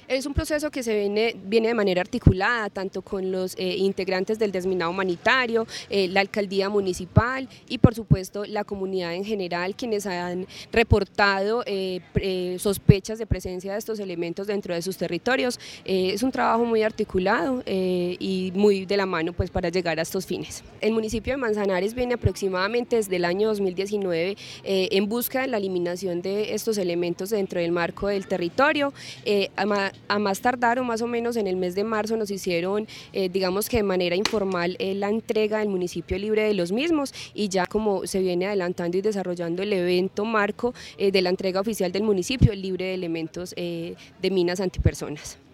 Es un proceso que viene de manera articulada, tanto con los integrantes del desminado humanitario, la alcaldía municipal y por supuesto la comunidad en general, quienes han reportado sospechas de presencia de estos elementos dentro de sus territorios. Es un trabajo muy articulado y muy de la mano pues, para llegar a estos fines. El municipio de Manzanares viene aproximadamente desde el año 2019 en busca de la eliminación de estos elementos dentro del marco del territorio. A más tardar o más o menos en el mes de marzo nos hicieron, digamos que de manera informal, la entrega del municipio libre de los mismos, y ya como se viene adelantando y desarrollando el evento marco de la entrega oficial del municipio libre de elementos de minas antipersonas.